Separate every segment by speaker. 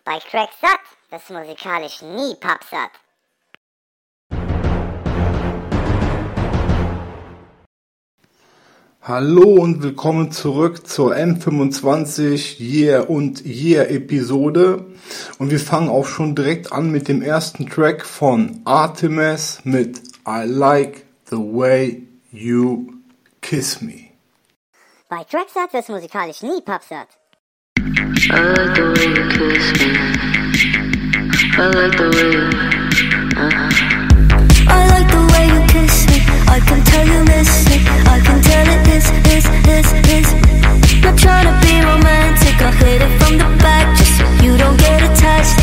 Speaker 1: Bei Crack satt, das musikalisch nie pappsatt.
Speaker 2: Hallo und willkommen zurück zur M25 Year und Year Episode. Und wir fangen auch schon direkt an mit dem ersten Track von Artemis mit I Like the Way You Kiss Me.
Speaker 1: Bei Crack satt, das musikalisch nie pappsatt.
Speaker 3: I like the way you kiss me. I like the way you,
Speaker 4: I like the way you kiss me. I can tell you miss me. I can tell it is. Not trying to be romantic. I'll hit it from the back just so you don't get attached.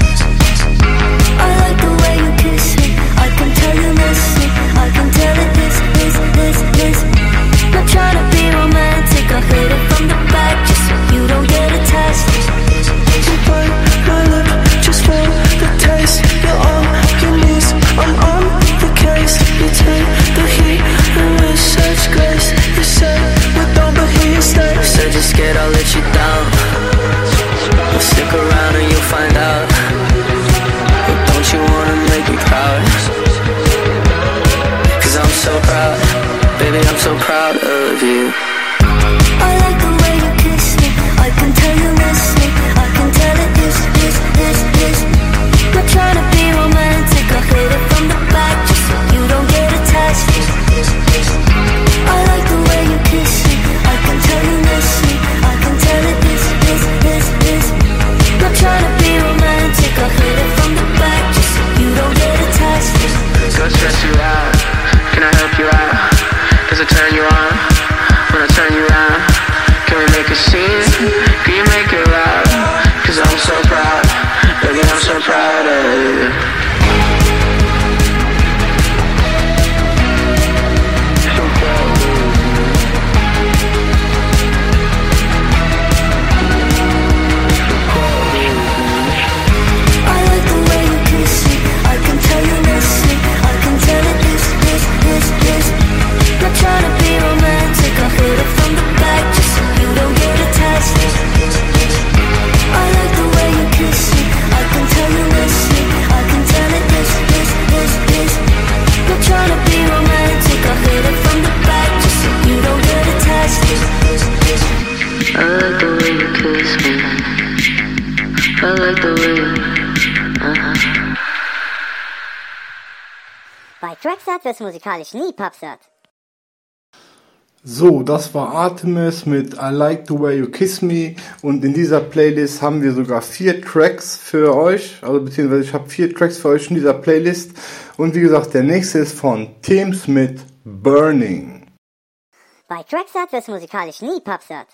Speaker 4: I like the way you kiss me. I can tell you miss me. I can tell it is. Not trying to be romantic. I'll hit it from the back just so you don't get attached.
Speaker 5: You bite my lip just for the taste. You're on your knees, I'm on the case. You take the heat and with such grace. You say we don't, but here you stay.
Speaker 3: said you're scared I'll let you down. Well, stick around and you'll find out. But don't you wanna make me proud? Cause I'm so proud, baby, I'm so proud of you.
Speaker 4: I like the way you kiss me. I can tell you miss me. I can tell it is. Not trying to be romantic. I'll hit it from the back just so you don't get attached. I like the way you kiss me. I can tell you miss me. I can tell it is. Not trying to be romantic. I'll hit it from the back just so you don't get attached.
Speaker 3: Go stress you out, can I help you out? Does it turn you on when I turn you around? Can we make a scene? Can you make it loud? Cause I'm so proud, baby, I'm so proud of you.
Speaker 4: I like the way you kiss me. I can tell you miss me. I can tell it is. Not trying to be romantic. I'll hit it from the back just so you don't get attached. I like the way you kiss me. I can tell you miss me. I can tell it is. Not trying to be romantic. I'll hit it from the back just so you don't get attached.
Speaker 3: I like the way you kiss me. I like the way you,
Speaker 1: Bei Crack satt, das musikalisch nie pappsatt.
Speaker 2: So, das war Artemis mit I Like the Way You Kiss Me und in dieser Playlist haben wir sogar 4 Tracks für euch, also beziehungsweise ich habe 4 Tracks für euch in dieser Playlist und wie gesagt, der nächste ist von Teams mit Burning.
Speaker 1: Bei Crack satt, das musikalisch nie pappsatt.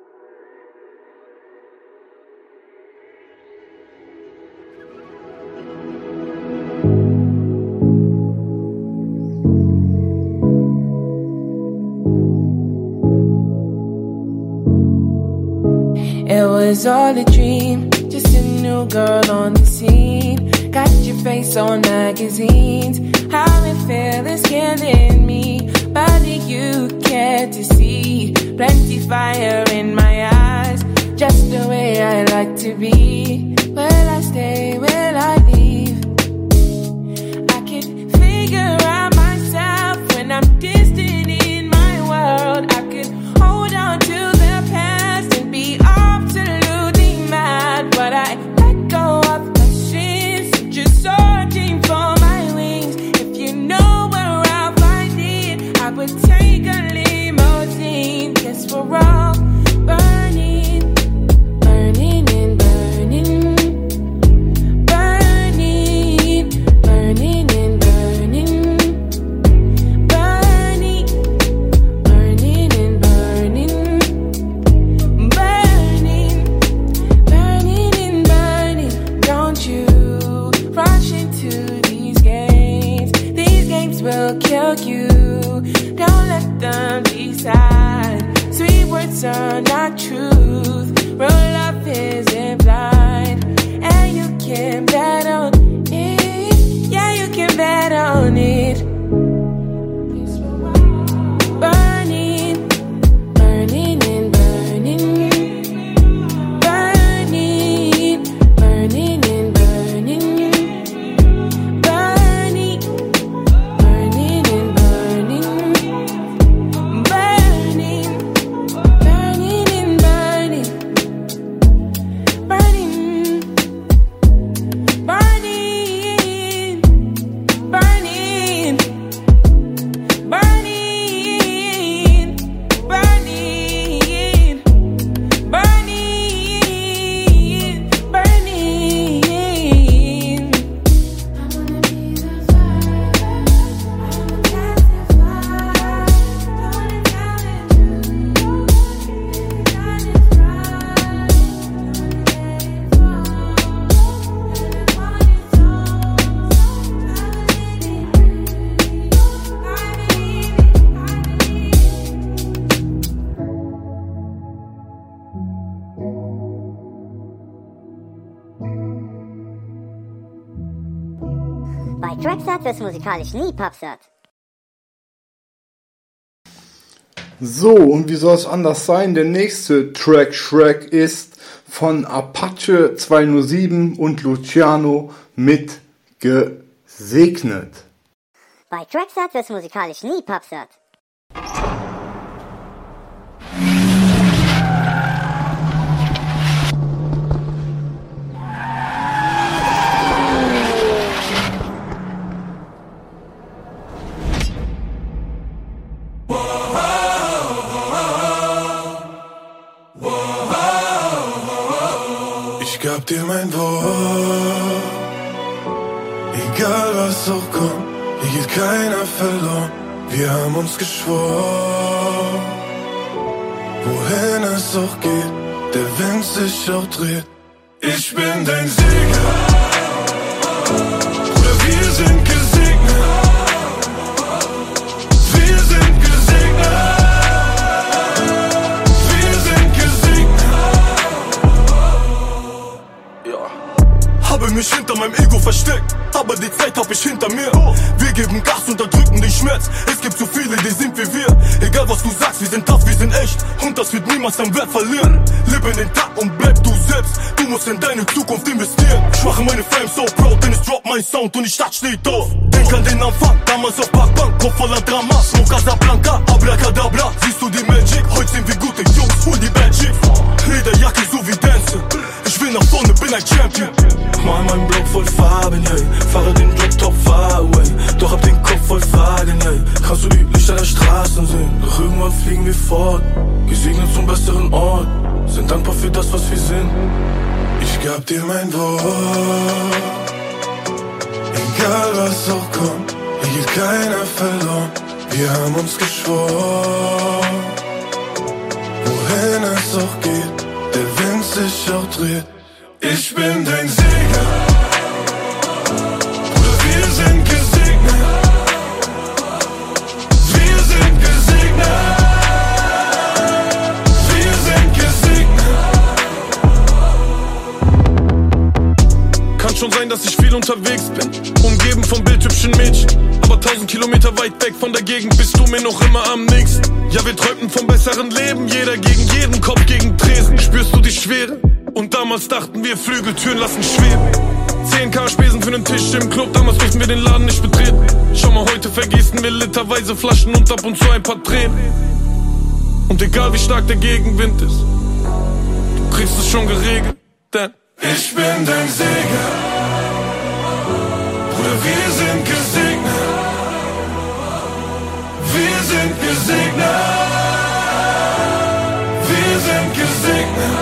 Speaker 6: It was all a dream, just a new girl on the scene. Got your face on magazines. How it feel is killing me, but you care to see. Plenty fire in my eyes, just the way I like to be. Will I stay, will I leave? I can figure out myself when I'm distant in my world. I could hold on to the past and be absolutely mad, but I let go of my sins, just searching for my wings. If you know where I'll find it, I would take a limousine. Guess we're all burning, burning and burning.
Speaker 1: Bei Tracksat wird's musikalisch nie Popsat.
Speaker 2: So, und wie soll es anders sein? Der nächste Track Shrek ist von Apache 207 und Luciano mit Gesegnet.
Speaker 1: Bei Tracksat wird's musikalisch nie Popsat.
Speaker 7: Ich gab dir mein Wort, egal was auch kommt, hier geht keiner verloren. Wir haben uns geschworen, wohin es auch geht, der Wind sich auch dreht. Ich bin dein Sieger, Bruder, wir sind gesegnet. Wir sind gesegnet. Wir sind gesegnet. Ja. Habe mich hinter meinem Ego versteckt, aber die Zeit hab ich hinter mir. Wir geben Gas, unterdrücken den Schmerz. Es gibt so viele, die sind wie wir. Egal was du sagst, wir sind tough, wir sind echt. Und das wird niemals an Wert verlieren. Lebe in den Tag und bleib du selbst. Du musst in deine Zukunft investieren. Ich mache meine Fame so proud, denn es droppt mein Sound und die Stadt steht auf. Denk an den Anfang, damals auf Parkbank, Kopf voller Drama. Smoke Casablanca, Abracadabra. Siehst du die Magic? Heute sind wir gute Jungs, hol die Bad Chicks. Lederjacke so wie Dance. Ich will nach vorne, bin ein Champion. Mal mein Block voll Farben, ey. Fahre den Block top far away. Doch hab den Kopf voll Fragen, ey. Kannst du die Lichter der Straßen sehen? Doch irgendwann fliegen wir fort, gesegnet zum besseren Ort. Sind dankbar für das, was wir sind. Ich gab dir mein Wort, egal was auch kommt, hier geht keiner verloren. Wir haben uns geschworen, wohin es auch geht, der Wind sich auch dreht. Ich bin dein Sieger, Bruder, wir sind gesegnet. Wir sind gesegnet. Wir sind gesegnet. Kann schon sein, dass ich viel unterwegs bin, umgeben von bildhübschen Mädchen, aber 1000 Kilometer weit weg von der Gegend bist du mir noch immer am nächsten. Ja, wir träumten vom besseren Leben, jeder gegen jeden, Kopf gegen Tresen. Spürst du die Schwere? Und damals dachten wir, Flügeltüren lassen schweben. 10.000 Spesen für nen Tisch im Club, damals durften wir den Laden nicht betreten. Schau mal, heute vergießen wir literweise Flaschen und ab und zu ein paar Tränen. Und egal wie stark der Gegenwind ist, du kriegst es schon geregelt, denn ich bin dein Sieger. Bruder, wir sind gesegnet. Wir sind gesegnet. Wir sind gesegnet.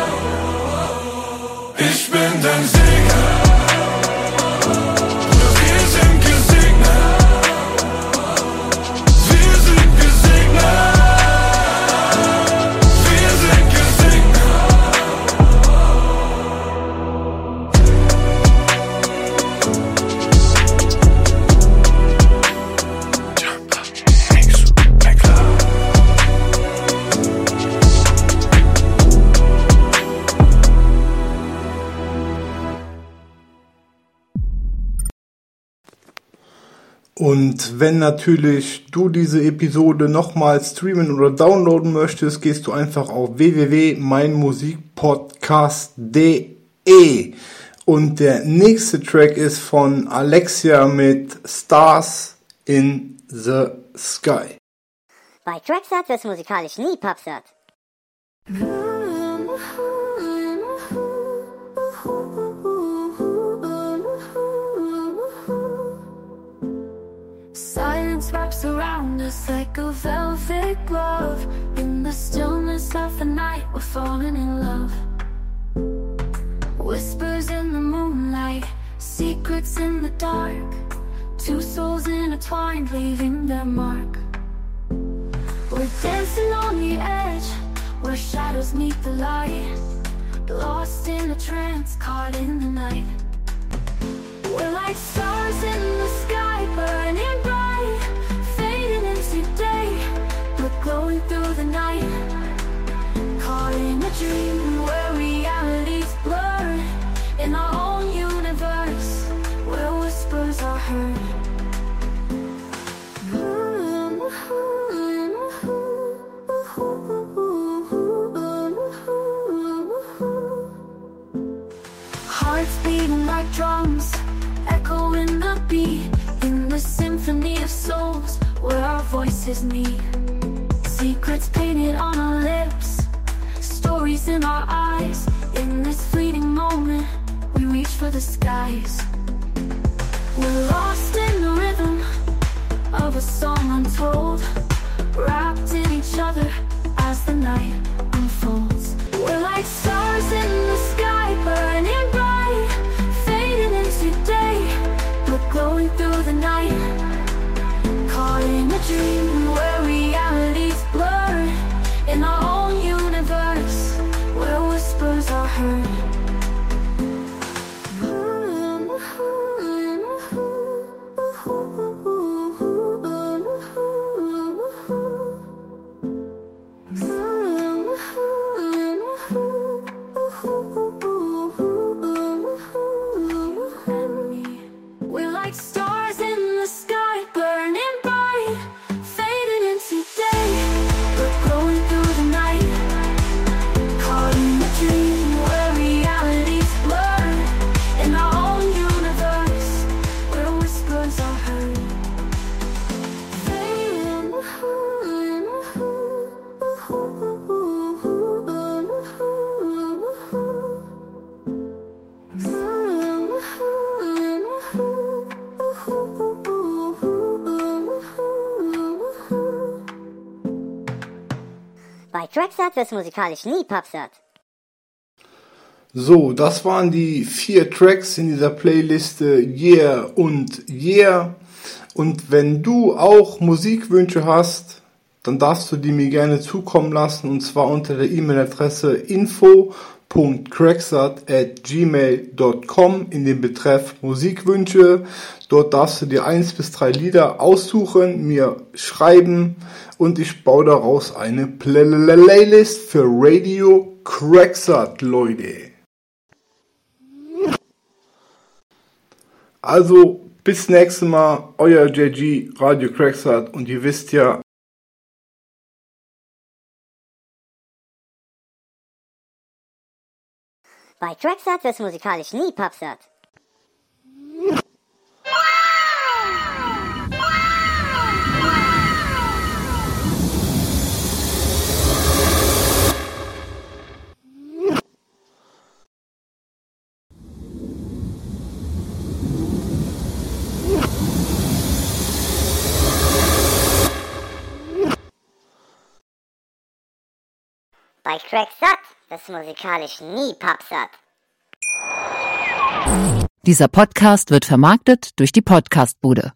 Speaker 7: Ich bin dein Sieger. Bruder, wir sind gesegnet. Wir sind gesegnet. Wir sind gesegnet.
Speaker 2: Und wenn natürlich du diese Episode nochmal streamen oder downloaden möchtest, gehst du einfach auf www.meinmusikpodcast.de. Und der nächste Track ist von Alexia mit Stars in the Sky.
Speaker 1: Bei Tracksat wird's musikalisch nie Popsat.
Speaker 4: Silence wraps around us like a velvet glove. In the stillness of the night, we're falling in love. Whispers in the moonlight, secrets in the dark. Two souls intertwined, leaving their mark. We're dancing on the edge, where shadows meet the light. Lost in a trance, caught in the night. We're like stars in the sky, burning bright, fading into day, but glowing through the night. Caught in a dream where realities blur, in our own universe, where whispers are heard. hearts beating like drums, echoing the beat in the symphony of souls where our voices meet. Secrets painted on our lips, stories in our eyes. In this fleeting moment, we reach for the skies. We're lost in the rhythm of a song untold, wrapped in each other as the night unfolds. We're like stars in the sky, burning bright, fading into day, but glowing through the night. Caught in a dream where realities blur, in our own universe where whispers are heard. We're like stars in the sky, burning bright, fading into day, but glowing through the night. Caught in a dream where realities blur, in our own universe where whispers are heard.
Speaker 1: Bei Tracksat wirst du musikalisch nie Popsat.
Speaker 2: So, das waren die 4 Tracks in dieser Playliste Yeah und Yeah. Und wenn du auch Musikwünsche hast, dann darfst du die mir gerne zukommen lassen, und zwar unter der E-Mail-Adresse info.cracksat@gmail.com in dem Betreff Musikwünsche. Dort darfst du dir 1 bis 3 Lieder aussuchen, mir schreiben, und ich baue daraus eine Playlist für Radio Cracksat, Leute. Also, bis nächstes Mal, euer JG, Radio Cracksat, und ihr wisst ja,
Speaker 1: Bei Tracksat wirst du musikalisch nie Popsat. Bei Tracksat wirst du musikalisch nie Popsat.
Speaker 8: Dieser Podcast wird vermarktet durch die Podcastbude.